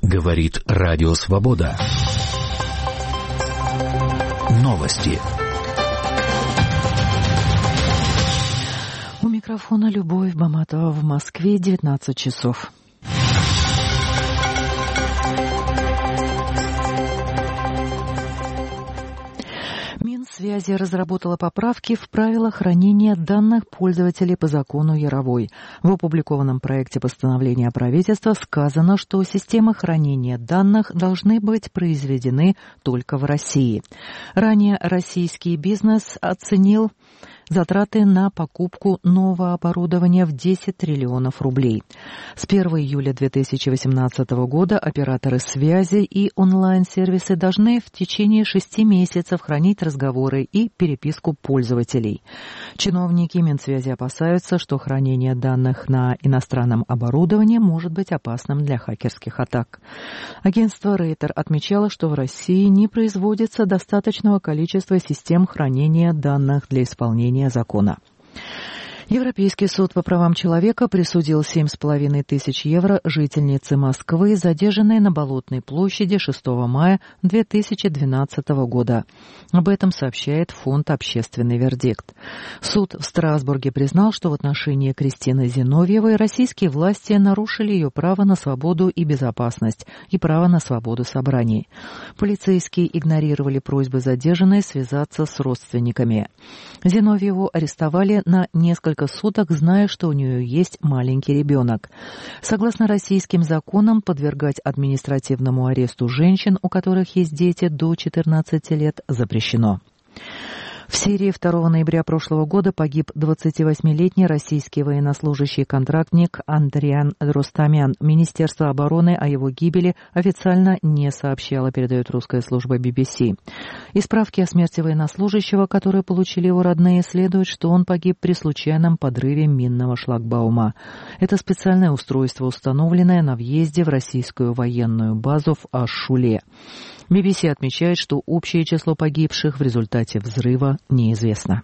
Говорит Радио Свобода. Новости. У микрофона Любовь Баматова, в Москве 19 часов. Минсвязи разработала поправки в правила хранения данных пользователей по закону Яровой. В опубликованном проекте постановления правительства сказано, что системы хранения данных должны быть произведены только в России. Ранее российский бизнес оценил затраты на покупку нового оборудования в 10 триллионов рублей. С 1 июля 2018 года операторы связи и онлайн-сервисы должны в течение 6 месяцев хранить разговоры и переписку пользователей. Чиновники Минсвязи опасаются, что хранение данных на иностранном оборудовании может быть опасным для хакерских атак. Агентство Рейтер отмечало, что в России не производится достаточного количества систем хранения данных для исполнения закона. Европейский суд по правам человека присудил 7,5 тысяч евро жительнице Москвы, задержанной на Болотной площади 6 мая 2012 года. Об этом сообщает фонд «Общественный вердикт». Суд в Страсбурге признал, что в отношении Кристины Зиновьевой российские власти нарушили ее право на свободу и безопасность и право на свободу собраний. Полицейские игнорировали просьбы задержанной связаться с родственниками. Зиновьеву арестовали на несколько суток, зная, что у нее есть маленький ребенок. Согласно российским законам, подвергать административному аресту женщин, у которых есть дети до 14 лет, запрещено. В Сирии 2 ноября прошлого года погиб 28-летний российский военнослужащий-контрактник Андриан Рустамян. Министерство обороны о его гибели официально не сообщало, передает русская служба BBC. Из справки о смерти военнослужащего, которую получили его родные, следует, что он погиб при случайном подрыве минного шлагбаума. Это специальное устройство, установленное на въезде в российскую военную базу в Аш-Шуле. BBC отмечает, что общее число погибших в результате взрыва неизвестно.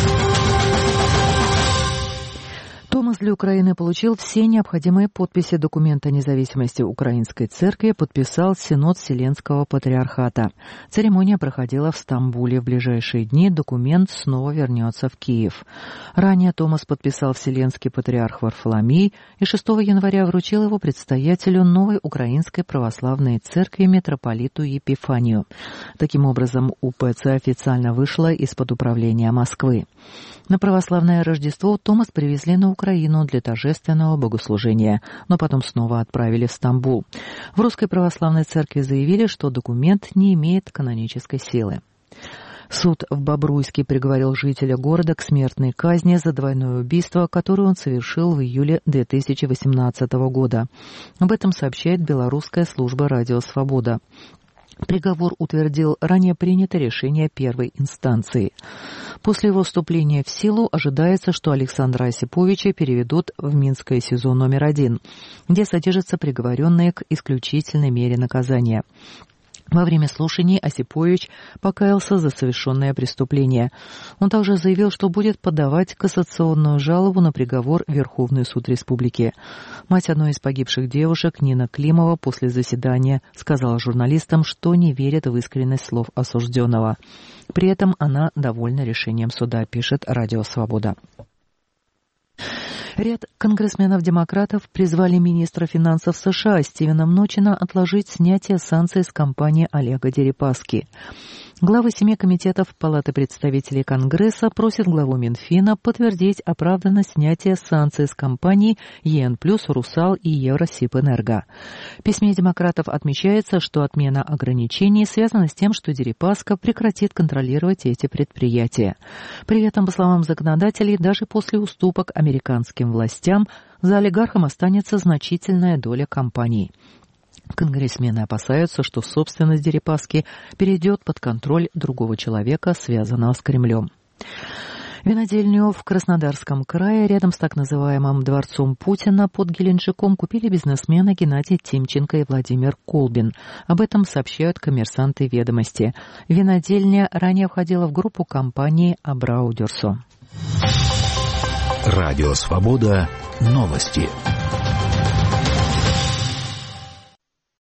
Томос для Украины получил все необходимые подписи документа независимости Украинской Церкви, подписал Синод Вселенского Патриархата. Церемония проходила в Стамбуле. В ближайшие дни документ снова вернется в Киев. Ранее Томос подписал Вселенский Патриарх Варфоломей и 6 января вручил его предстоятелю новой Украинской Православной Церкви митрополиту Епифанию. Таким образом, УПЦ официально вышла из-под управления Москвы. На православное Рождество Томос привезли на Украину для торжественного богослужения, но потом снова отправили в Стамбул. В Русской Православной Церкви заявили, что документ не имеет канонической силы. Суд в Бобруйске приговорил жителя города к смертной казни за двойное убийство, которое он совершил в июле 2018 года. Об этом сообщает белорусская служба «Радио Свобода». Приговор утвердил ранее принятое решение первой инстанции. После его вступления в силу ожидается, что Александра Осиповича переведут в Минское СИЗО номер 1, где содержатся приговоренные к исключительной мере наказания. Во время слушаний Осипович покаялся за совершенное преступление. Он также заявил, что будет подавать кассационную жалобу на приговор в Верховный суд республики. Мать одной из погибших девушек, Нина Климова, после заседания сказала журналистам, что не верит в искренность слов осужденного. При этом она довольна решением суда, пишет Радио Свобода. Ряд конгрессменов-демократов призвали министра финансов США Стивена Мночина отложить снятие санкций с компании Олега Дерипаски. Главы 7 комитетов Палаты представителей Конгресса просят главу Минфина подтвердить оправданность снятия санкций с компаний ЕН+, Русал и Евросибэнерго. В письме демократов отмечается, что отмена ограничений связана с тем, что Дерипаска прекратит контролировать эти предприятия. При этом, по словам законодателей, даже после уступок американским властям за олигархом останется значительная доля компаний. Конгрессмены опасаются, что собственность Дерипаски перейдет под контроль другого человека, связанного с Кремлем. Винодельню в Краснодарском крае рядом с так называемым дворцом Путина под Геленджиком купили бизнесмены Геннадий Тимченко и Владимир Колбин. Об этом сообщают «Коммерсанты» «Ведомости». Винодельня ранее входила в группу компании «Абрау Дюрсо». Радио «Свобода». Новости.